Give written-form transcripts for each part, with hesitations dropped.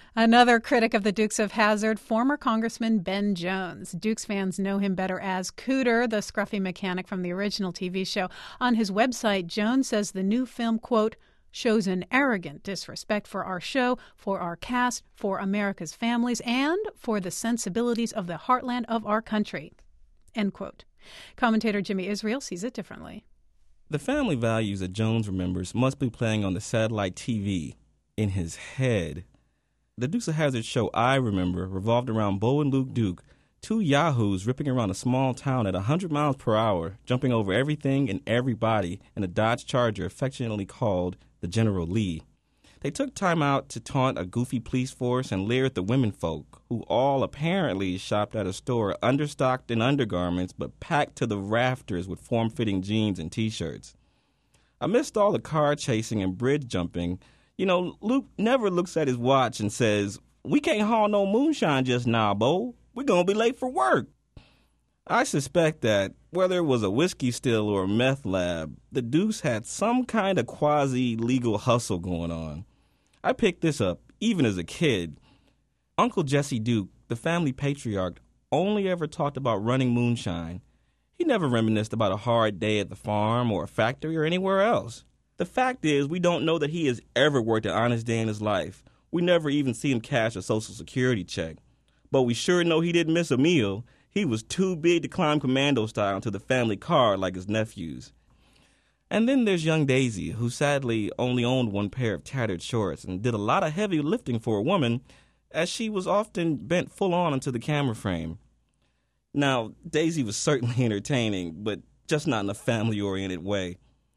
Another critic of the Dukes of Hazzard, former Congressman Ben Jones. Dukes fans know him better as Cooter, the scruffy mechanic from the original TV show. On his website, Jones says the new film, quote, shows an arrogant disrespect for our show, for our cast, for America's families, and for the sensibilities of the heartland of our country, end quote. Commentator Jimmy Israel sees it differently. The family values that Jones remembers must be playing on the satellite TV in his head. The Dukes of Hazzard show I remember revolved around Bo and Luke Duke, two yahoos ripping around a small town at 100 miles per hour, jumping over everything and everybody in a Dodge Charger affectionately called the General Lee. They took time out to taunt a goofy police force and leer at the womenfolk, who all apparently shopped at a store understocked in undergarments but packed to the rafters with form-fitting jeans and T-shirts. Amidst all the car chasing and bridge jumping, Luke never looks at his watch and says, "We can't haul no moonshine just now, Bo. We're going to be late for work." I suspect that, whether it was a whiskey still or a meth lab, the Dukes had some kind of quasi-legal hustle going on. I picked this up, even as a kid. Uncle Jesse Duke, the family patriarch, only ever talked about running moonshine. He never reminisced about a hard day at the farm or a factory or anywhere else. The fact is, we don't know that he has ever worked an honest day in his life. We never even see him cash a Social Security check. But we sure know he didn't miss a meal. He was too big to climb commando style into the family car like his nephews. And then there's young Daisy, who sadly only owned one pair of tattered shorts and did a lot of heavy lifting for a woman, as she was often bent full on into the camera frame. Now, Daisy was certainly entertaining, but just not in a family-oriented way.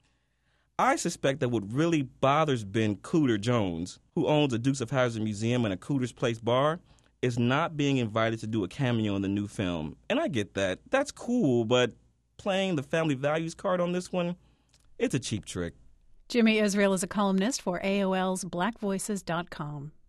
I suspect that what really bothers Ben Cooter Jones, who owns a Dukes of Hazzard museum and a Cooter's Place bar, is not being invited to do a cameo in the new film. And I get that. That's cool, but playing the family values card on this one, it's a cheap trick. Jimmy Israel is a columnist for AOL's BlackVoices.com.